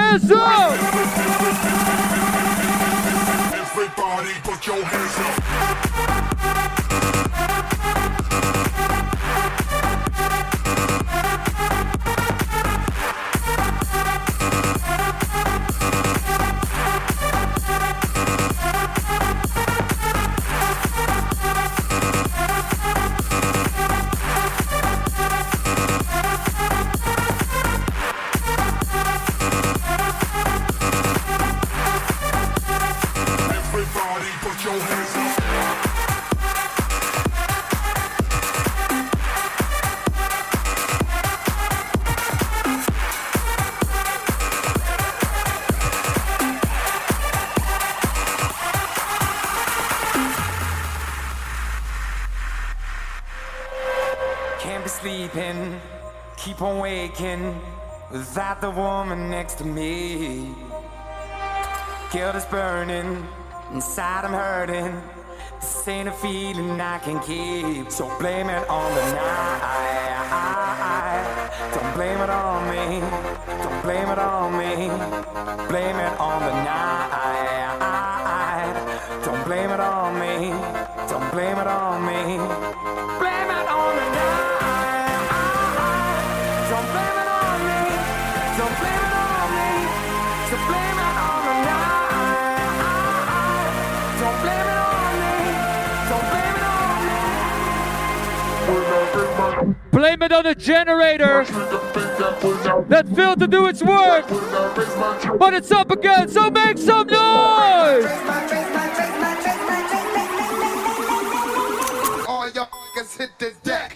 hands up! Everybody put your hands up. Keep on waking without the woman next to me. Guilt is burning, inside I'm hurting. This ain't a feeling I can keep. So blame it on the night. Don't blame it on me. Don't blame it on me. Blame it on the night. Don't blame it on me. Don't blame it on me. Blame it on the night. Don't blame it on me. Don't blame it on me. So blame it on the night. Don't blame it on me. Don't blame it on me. Blame it on the generator that failed to do its work. But it's up again, so make some noise. All y'all can hit this deck.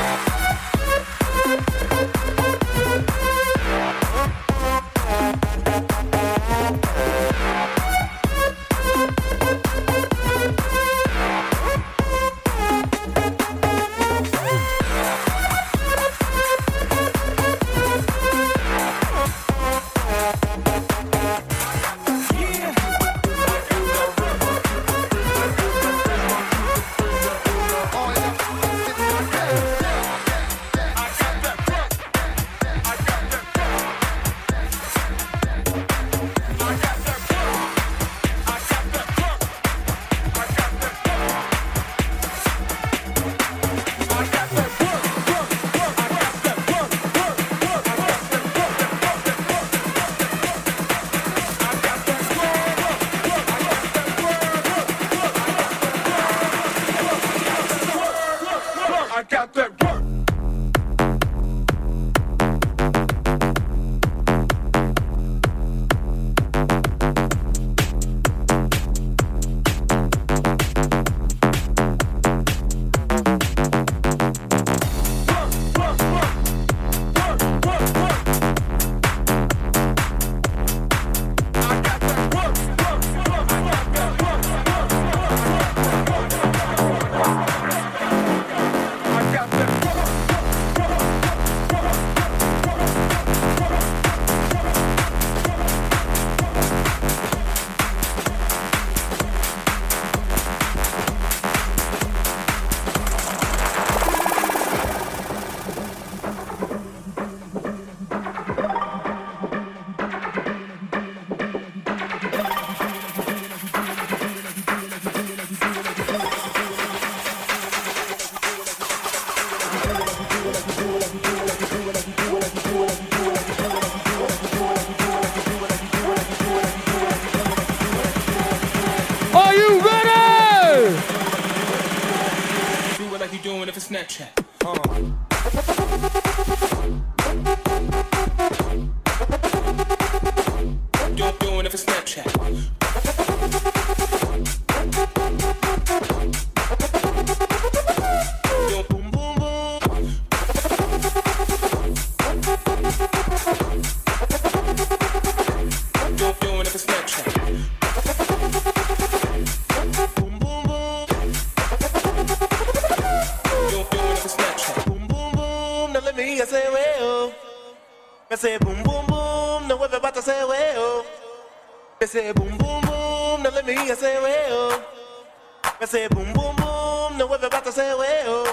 Snapchat. Doing it for Snapchat. Boom, boom, boom. Doing it for Snapchat. Boom, boom, boom. Doing it for Snapchat. Boom, boom, boom. Now let me hear you say, well. I say, boom, boom, boom. Now everybody say, well. I say, boom, boom, boom. Now let me hear you say, well. I say, boom, boom, boom. Now everybody say, well.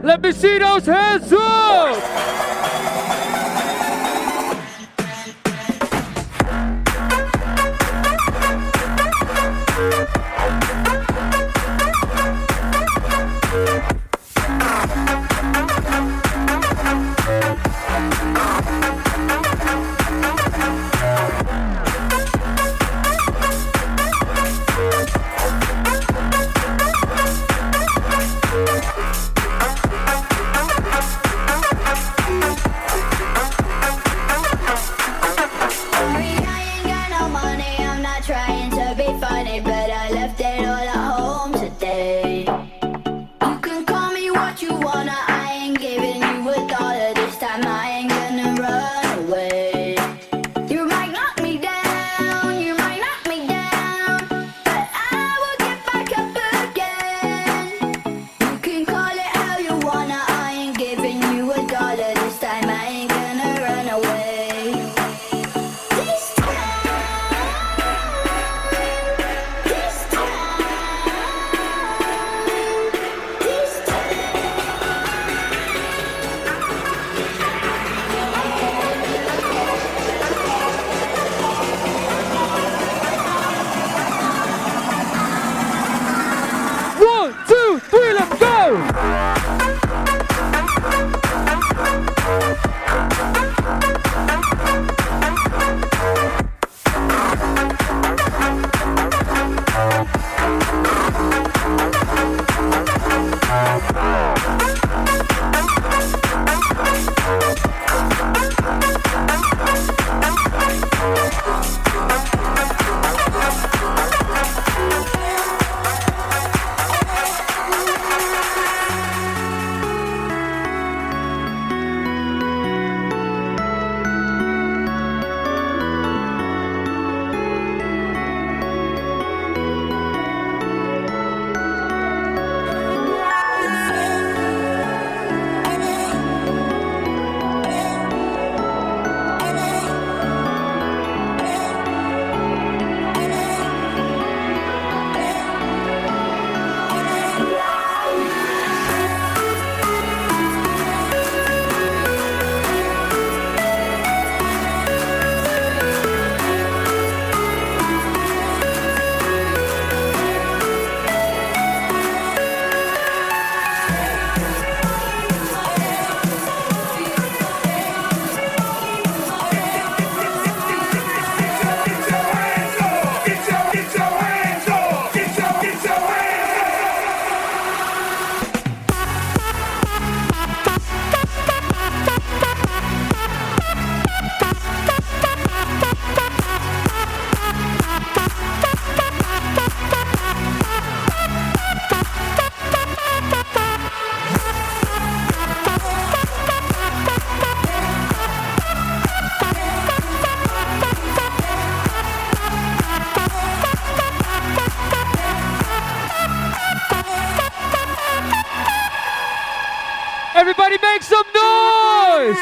Let me see those hands up! Everybody make some noise!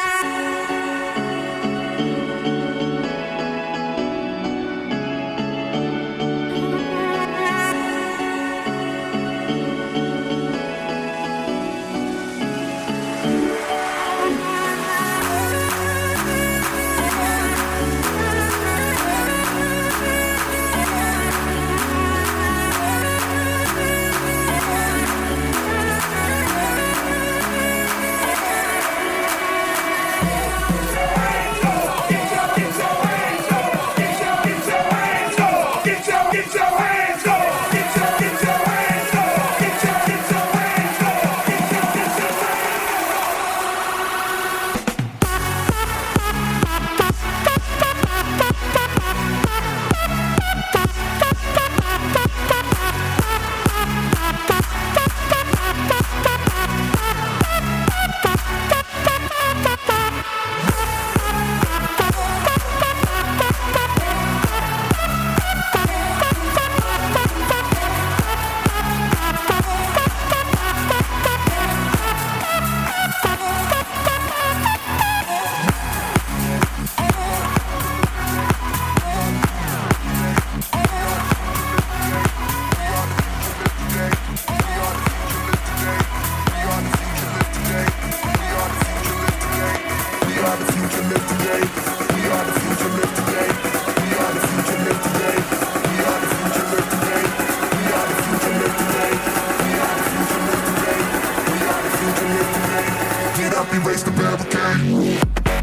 barricade.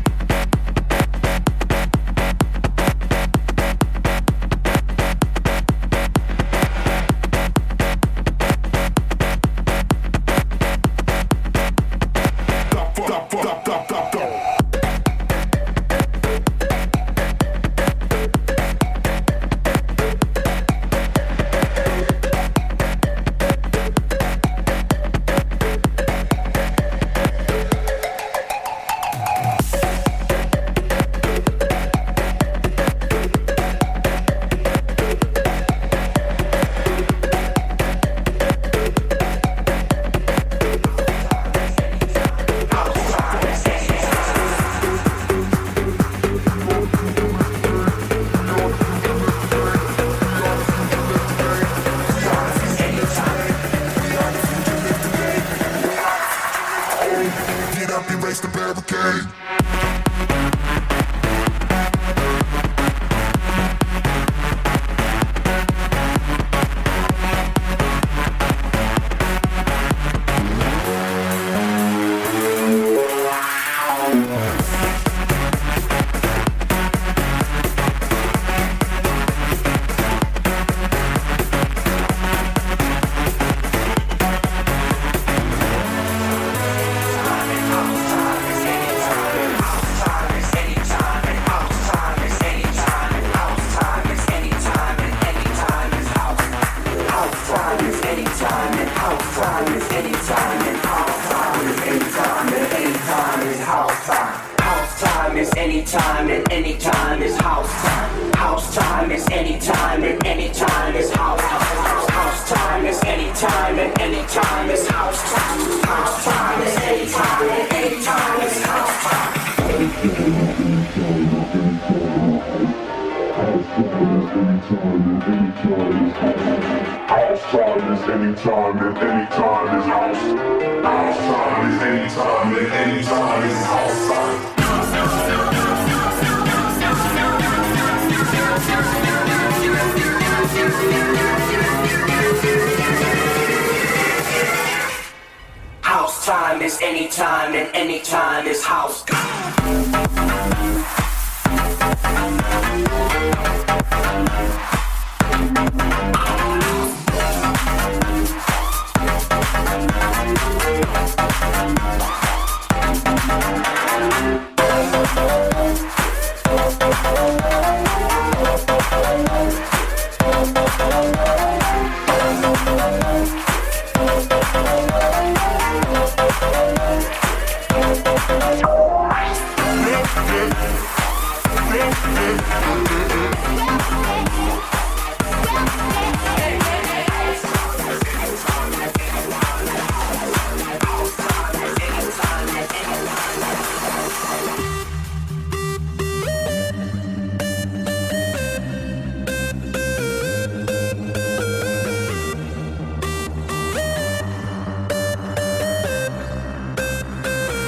Anytime and anytime is house.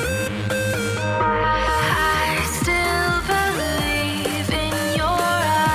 I still believe in your eyes.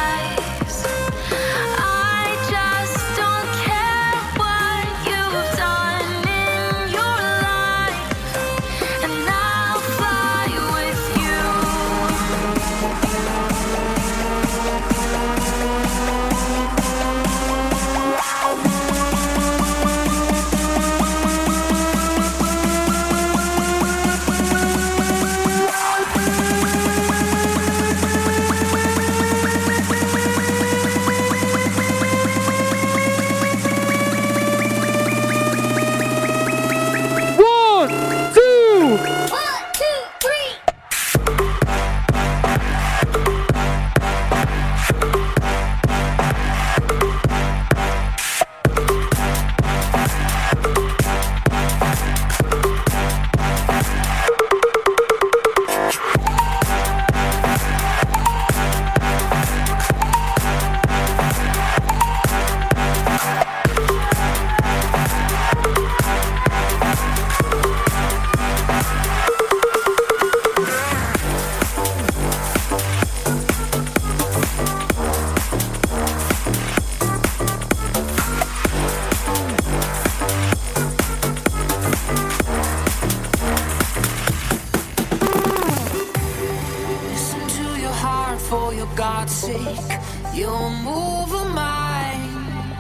take your move of mine.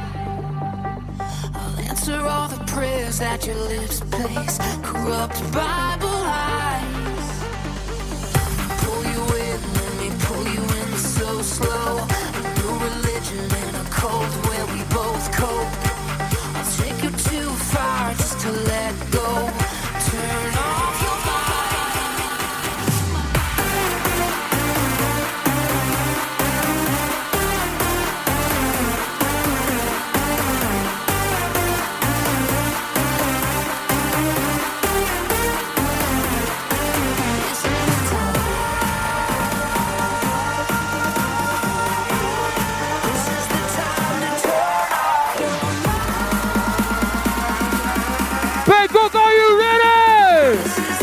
I'll answer all the prayers that your lips place, corrupt Bible lies. Pull you in, let me pull you in slow. A new religion in a cold where we both cope. I'll take you too far just to let go. Turn off your Bangkok, are you ready?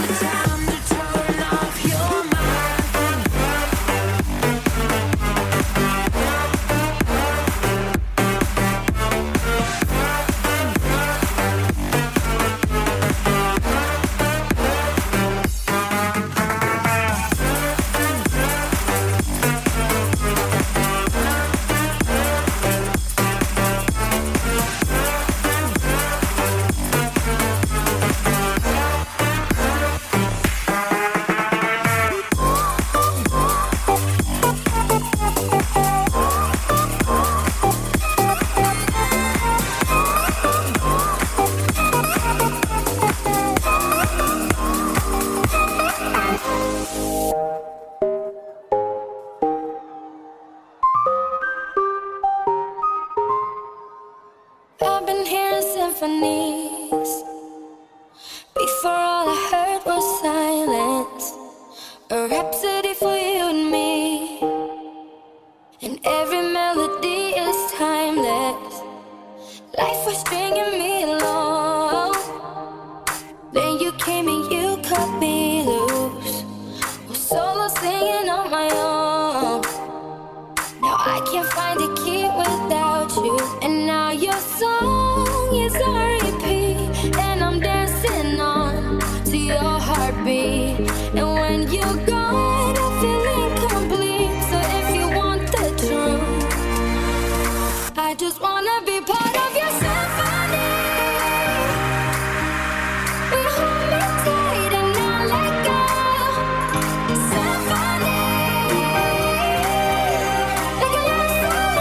I've been hearing symphonies. Before all I heard was silence. A rhapsody for you and me. And every melody is timeless. Life was stringing me along. Then you came and you cut me loose. Was solo singing on my own. Now I can't find a key without you. And now your song is on repeat. And I'm dancing on to your heartbeat. And when you're gone, I feel incomplete. So if you want the truth, I just wanna be part of your symphony. We hold me tight and not let go. Symphony. Like a love song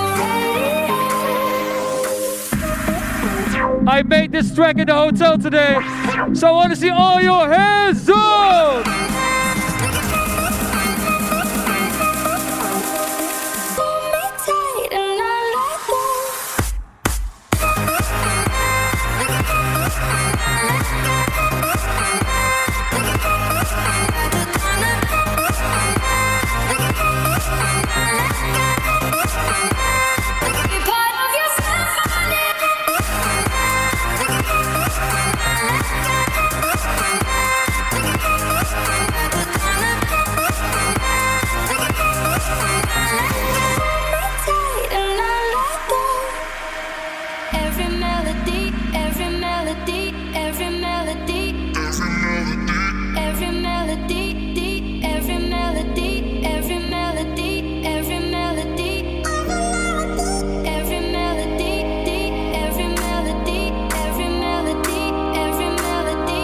on the radio. I made this track in the hotel today, so I want to see all your hands up. Hold me tight and not let go. Be part of your symphony. Tight and not let go. Every melody, every melody, every melody, every melody, every melody, every melody, every melody, every melody, every melody, every melody, every melody,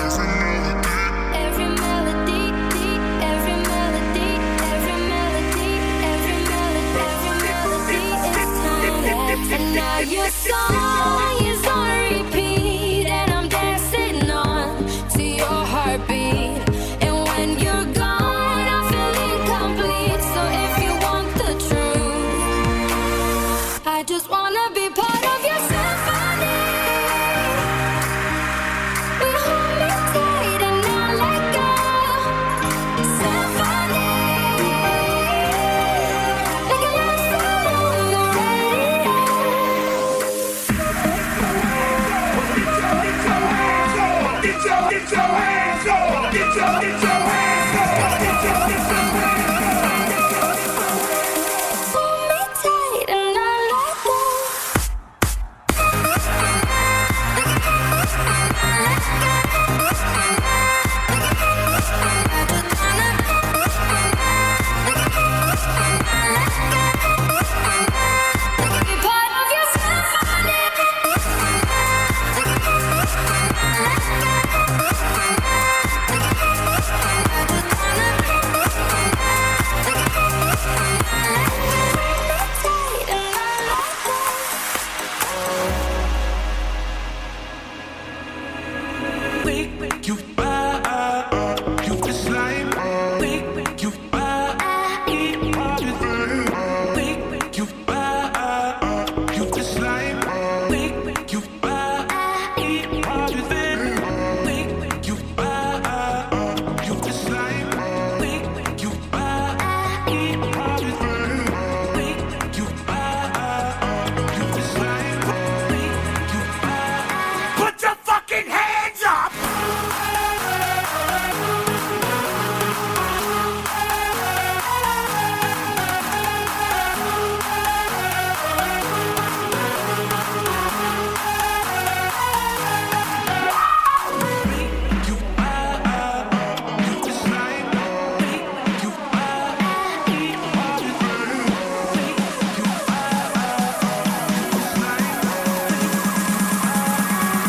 every melody, every melody, every melody, every melody is timeless. And now your song is on repeat, and I'm dancing on to your heartbeat. And when you're gone, I feel incomplete. So if you want the truth, I just wanna be part of your symphony. We hold me tight and not let go. Symphony. Like a love song on the radio. Get your hands up! Get your hands up! Hold me tight and not let go. Let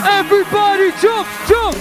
Everybody jump, jump.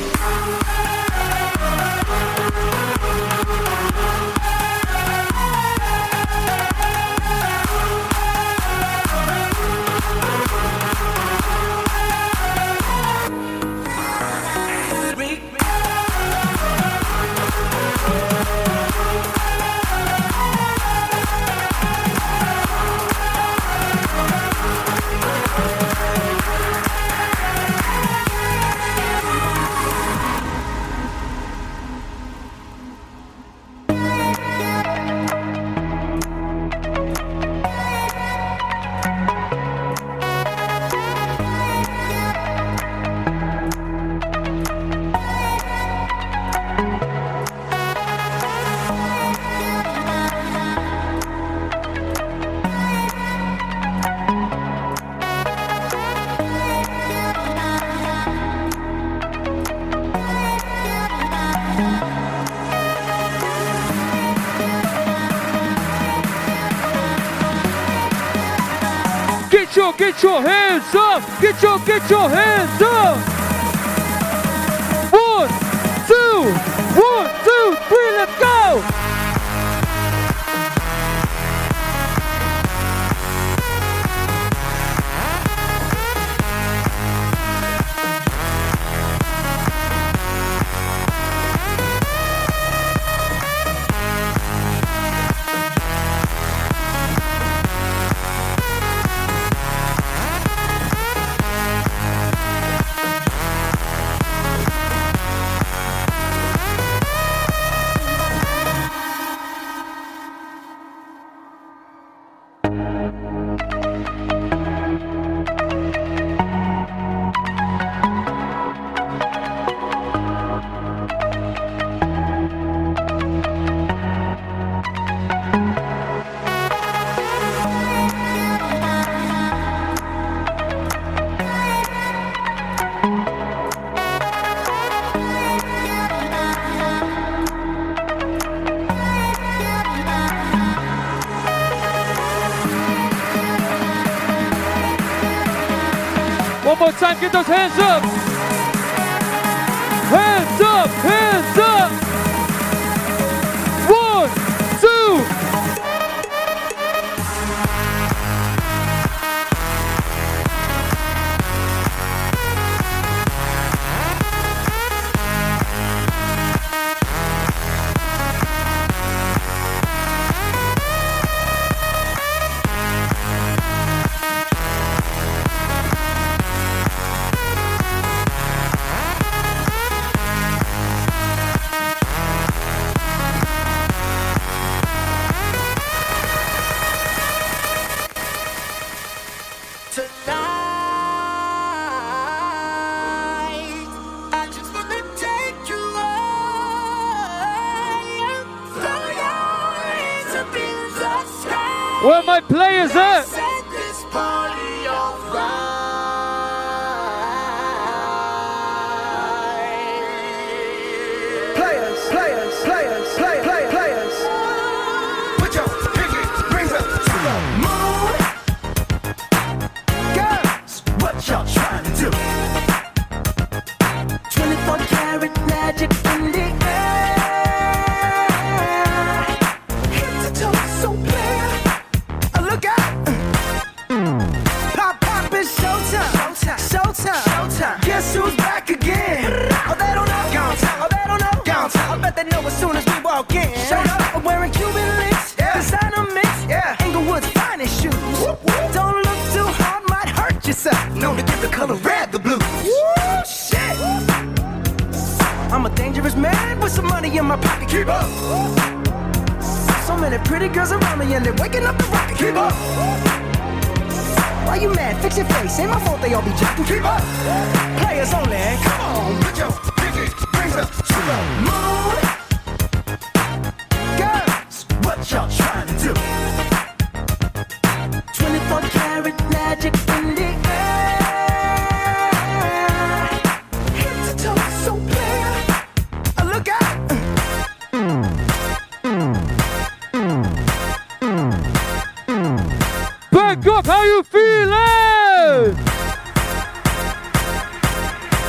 Get your hands up! Get your hands up! 1, 2, 1, 2, 3, let's go! One more time, get those hands up! Hands up, hands up! 1, 2. Where my players at? Players. Put your pinky rings up to the moon. Girls, what y'all trying to do? 24 karat magic in the air. Head to toe, so clear. Look out! Pop, it's showtime. Guess who's back again? Oh, they don't know. I bet they know as soon as we walk in. Showed up, I'm wearing Cuban links, designer mix, Inglewood's finest shoes. Don't look too hard, might hurt yourself. Known to give the color red the blues. Woo, shit! I'm a dangerous man with some money in my pocket. Keep up! So many pretty girls around me and they're waking up the rocket. Keep up! Why you mad? Fix your face. Ain't my fault they all be jacking. Keep up! Players only. Come on, put your pinky rings up to the moon. Girls, what y'all trying to do? 24 karat magic in the air. Head to toe, so clear. Look out! Back up, how you feeling?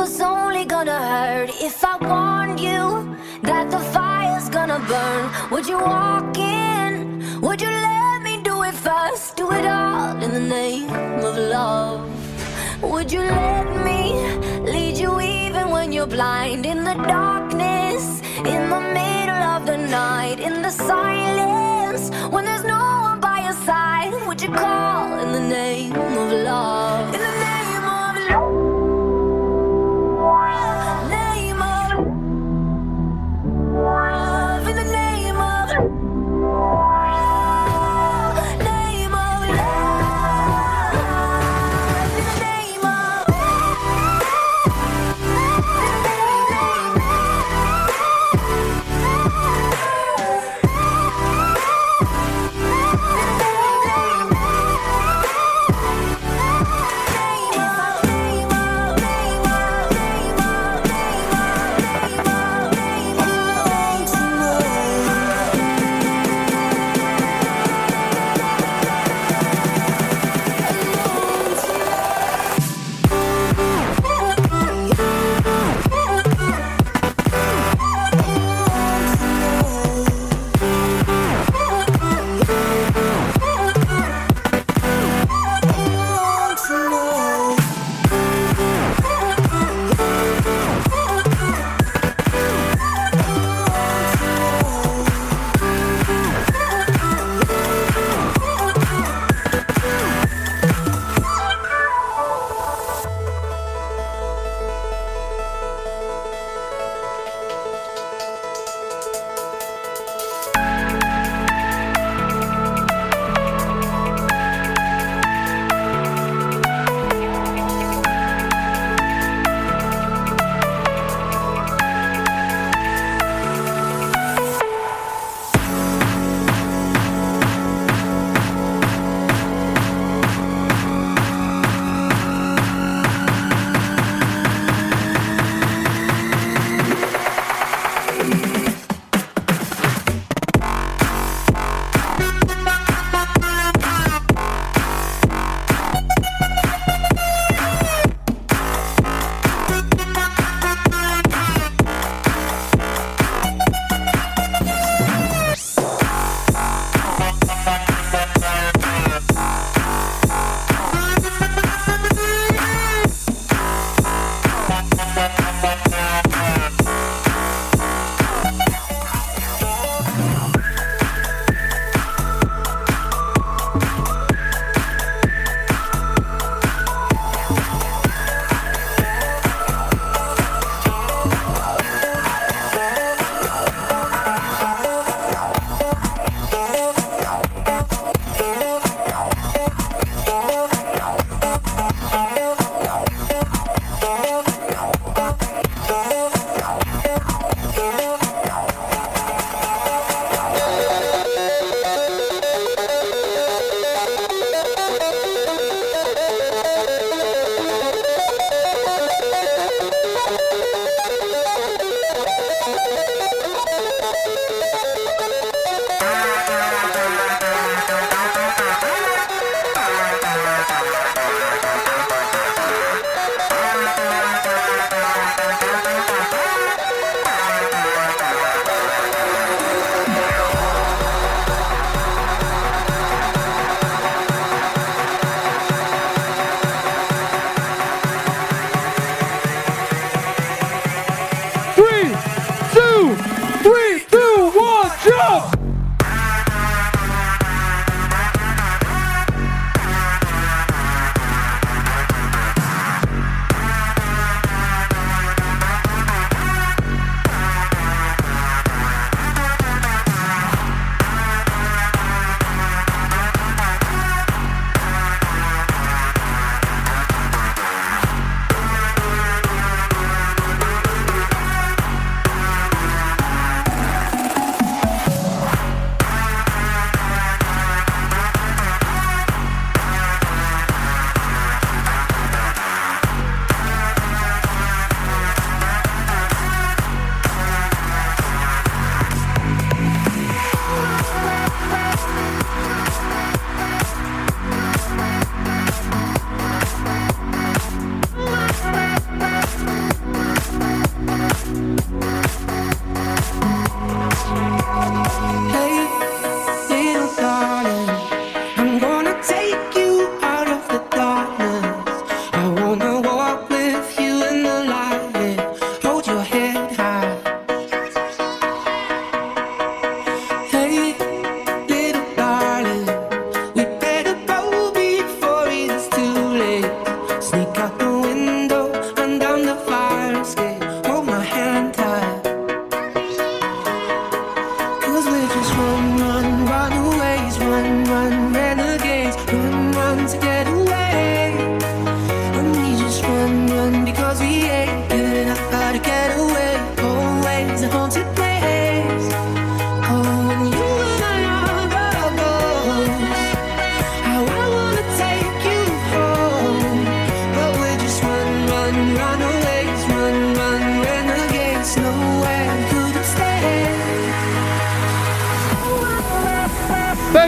was only gonna hurt if I warned you that the fire's gonna burn. Would you walk in? Would you let me do it first? Do it all in the name of love. Would you let me lead you even when you're blind? In the darkness, in the middle of the night, in the silence, when there's no one by your side, would you call in the name of love? In the name of love. Name of love. In the name of love. Name of love. In the name of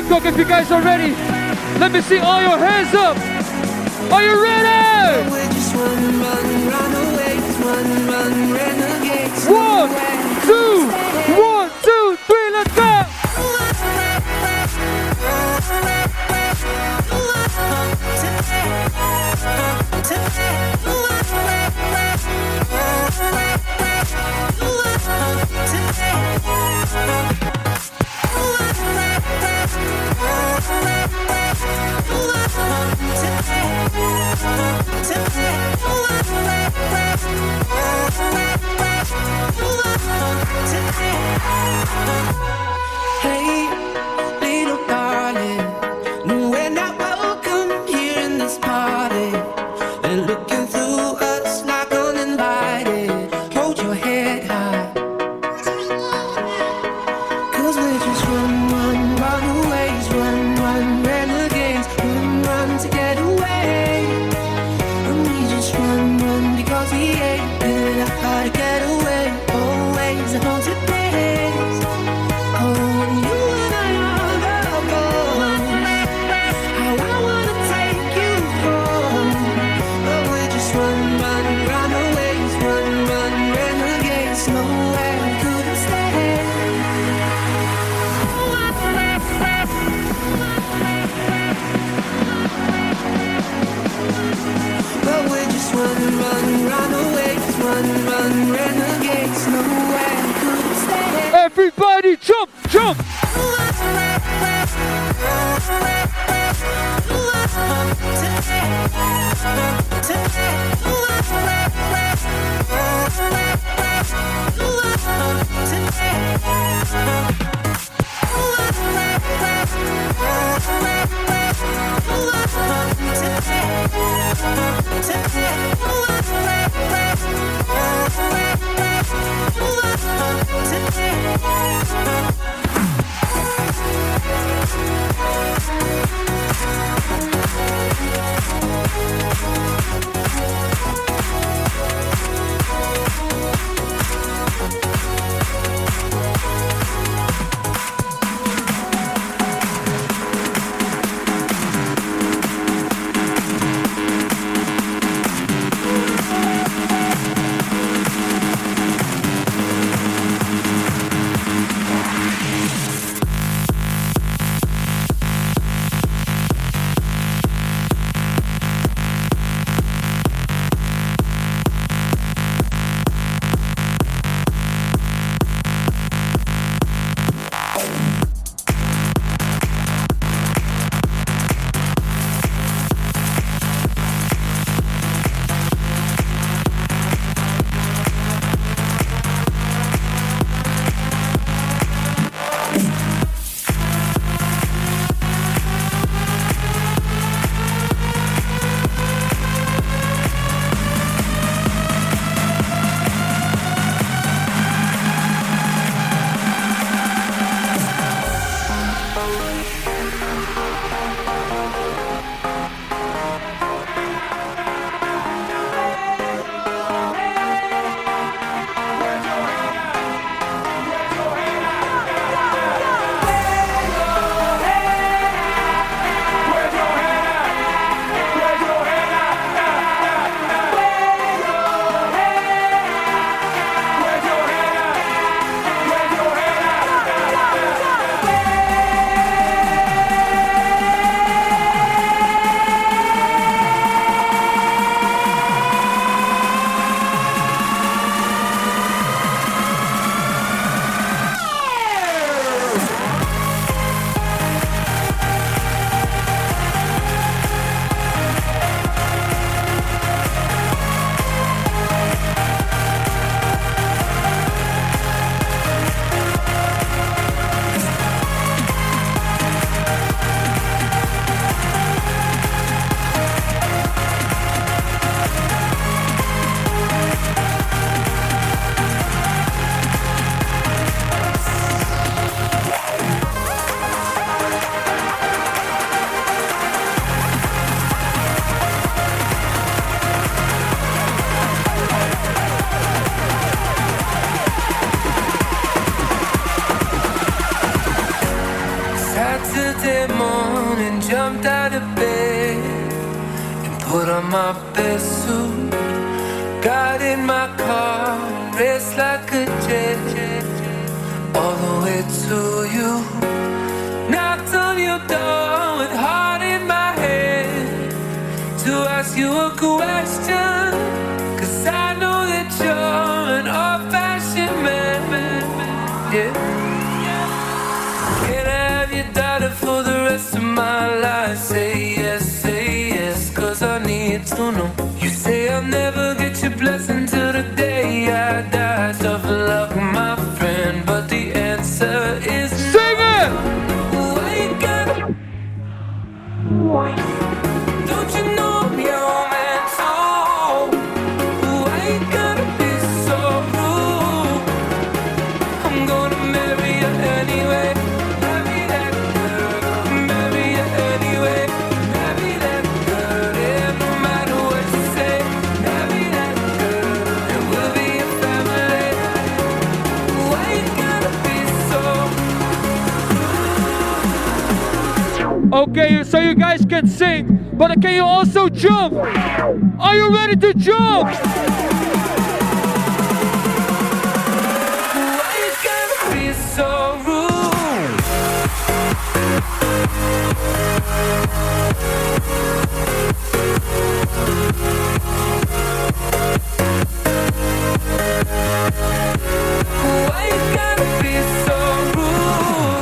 Bangkok, if you guys are ready, let me see all your hands up. Are you ready? We just run, runaways, run, renegades. 1, 2, 1, 2, 3, let's go. Hey, little darling, we're not welcome here in this party. They're looking through us like uninvited. Hold your head high, 'cause we're just runaways, run, renegades, run to get away. And we just run because we ain't good at how to get away. Always a haunted days. Oh, when you and I are gone, how I wanna take you home. But we just runaways, run, renegades. Nowhere we couldn't stay. But we're just runaways, run, renegades. Nowhere we couldn't stay. Everybody jump, jump. my best suit. Got in my car, raced like a jet, all the way to you. Knocked on your door with heart in my head to ask you a question, 'cause I know that you're an old-fashioned man, yeah. Can I have your daughter for the rest of my life? Say yes, 'cause I need to know. You say I'll never get your blessing till the day I die. Tough luck, my friend, but the answer is no. Sing it! Why you gotta... Don't you know I'm your man too? Why you gotta be so rude? I'm gonna marry you anyway. Marry that girl. Marry you anyway. Marry that girl. Yeah, no matter what you say. Marry that girl. And we'll be a family. Why you gotta be so... Okay, so you guys can sing, but can you also jump? Are you ready to jump? Why you gotta be so rude? Why you gotta be so rude?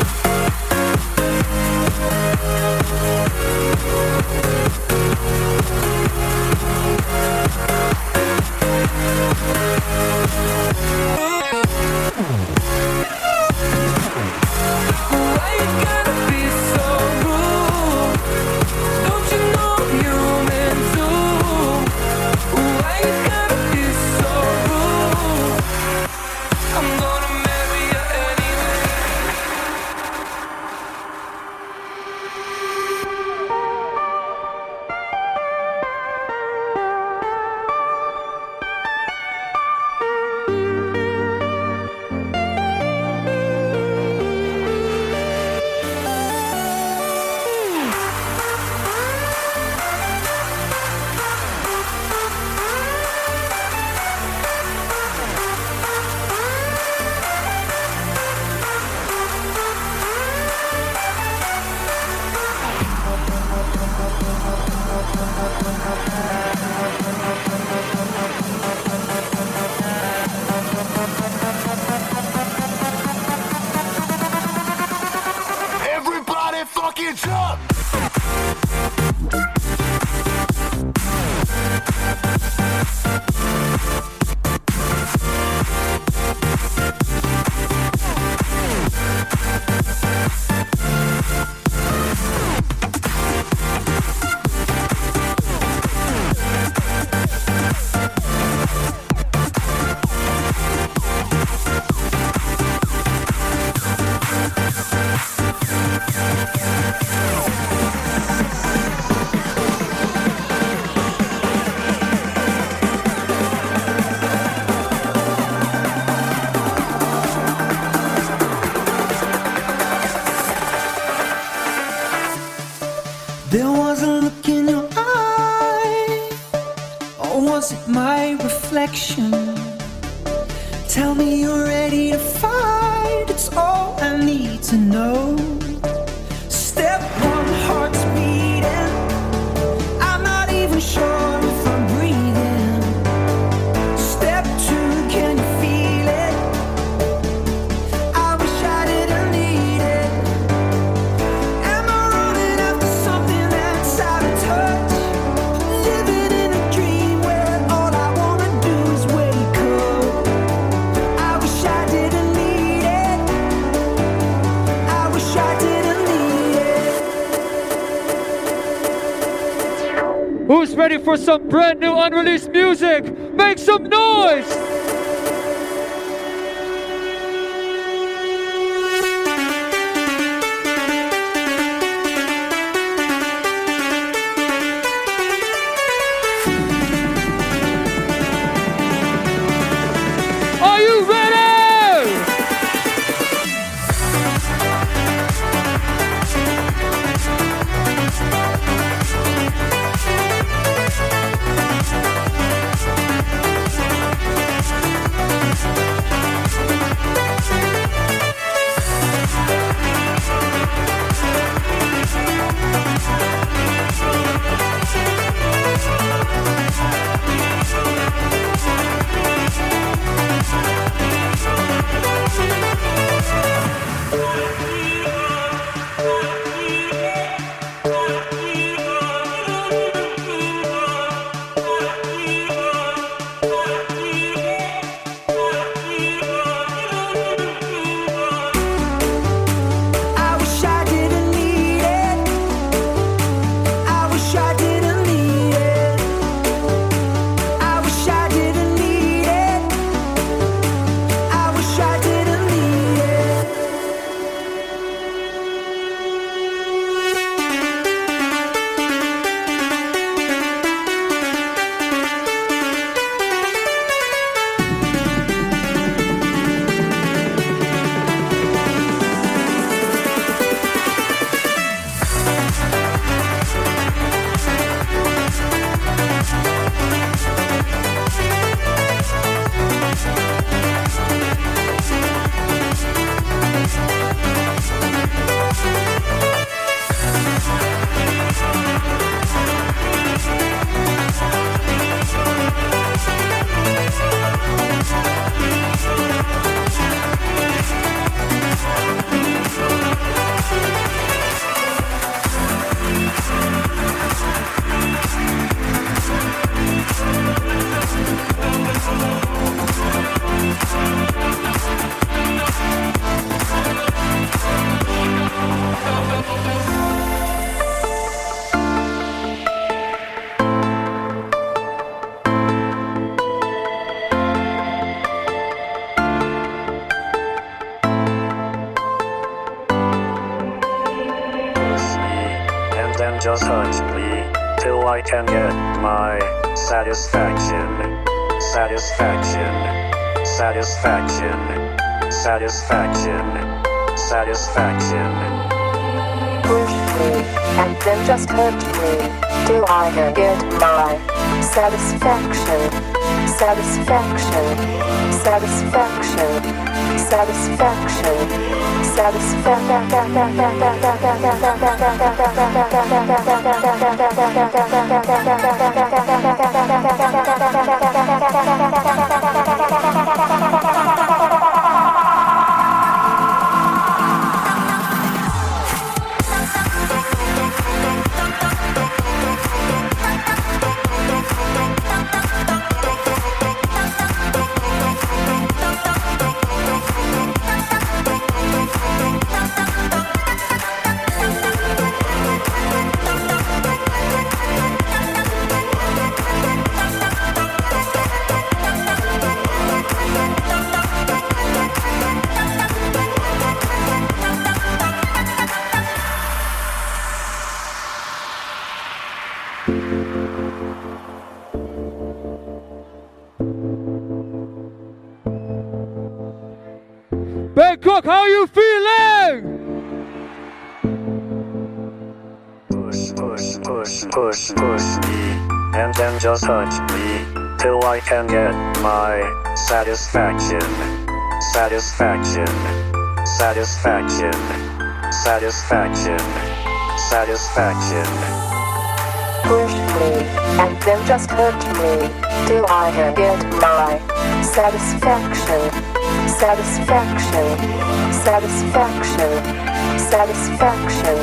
Why you gotta be so rude? Don't you know I'm human too? Why you gotta be so rude? I'm gonna marry you anyway. Everybody fucking jump! There was a look in your eye, or was it my reflection? Tell me you're ready to fight, it's all I need to know. Step one, heart's beating, I'm not even sure if I'm breathing. Step two, can you feel it? I wish I didn't need it. Am I running after something that's out of touch? Living in a dream where all I wanna do is wake up. I wish I didn't need it. I wish I didn't need it. Who's ready for some brand new unreleased music? Make some noise! Are you ready? then just hurt me till I can get my satisfaction. Satisfaction. Satisfaction. Satisfaction. Satisfaction. Push me, and then just hurt me till I can get my satisfaction. Satisfaction. Satisfaction. Satisfaction. Bangkok, how are you feeling? Push, push, push, push, push me, and then just hurt me till I can get my satisfaction. Satisfaction. Satisfaction. Satisfaction. Satisfaction. Push me, and then just hurt me till I can get my satisfaction. Satisfaction. Satisfaction. Satisfaction.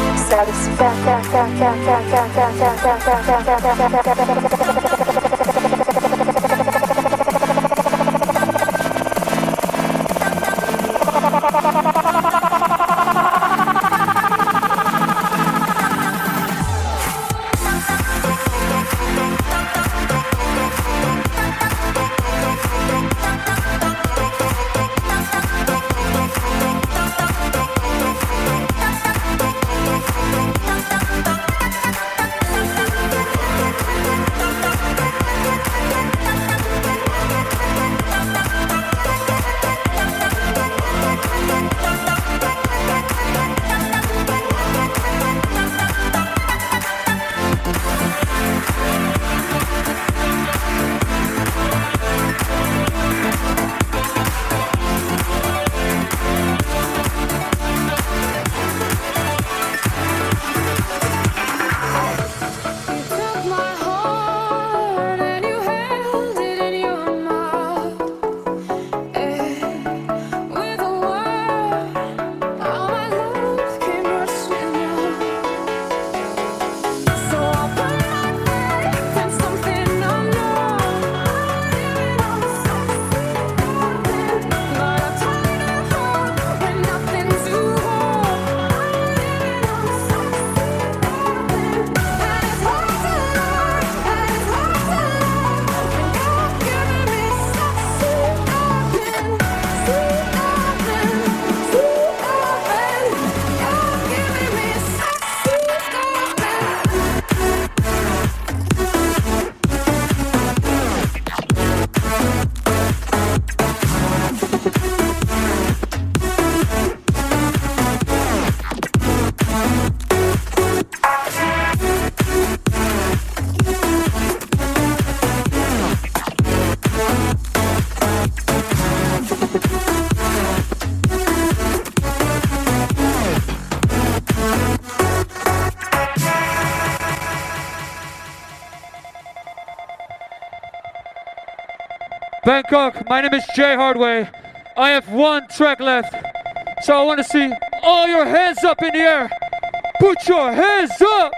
Bangkok, my name is Jay Hardway. I have one track left, so I want to see all your hands up in the air. Put your hands up!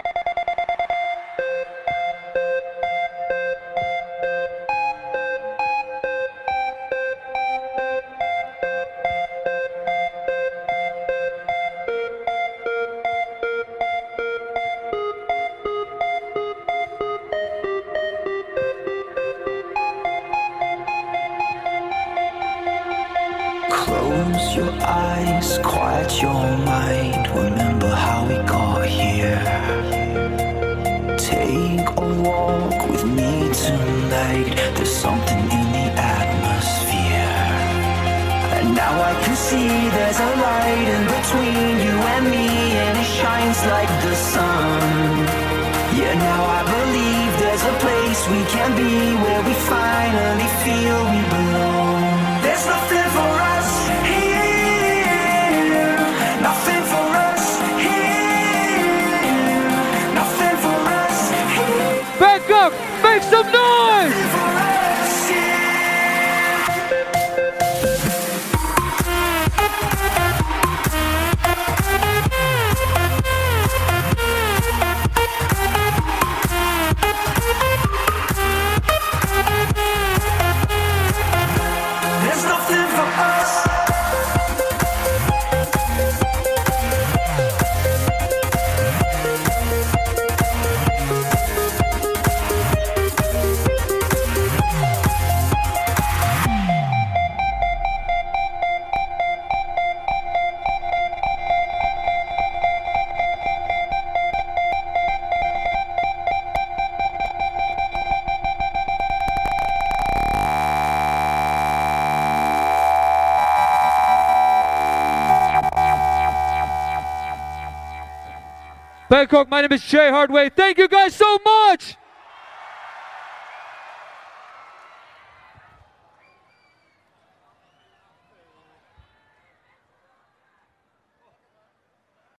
Close your eyes, quiet your mind. Remember how we got here. Take a walk with me tonight. There's something in the atmosphere. And now I can see there's a light in between you and me, and it shines like the sun. Yeah, now I believe there's a place we can be where we finally feel we belong. There's nothing for us here, nothing for us here, nothing for us here. Back up, make some noise! Nothing for us here. There's nothing for us. Bangkok, my name is Jay Hardway. Thank you guys so much!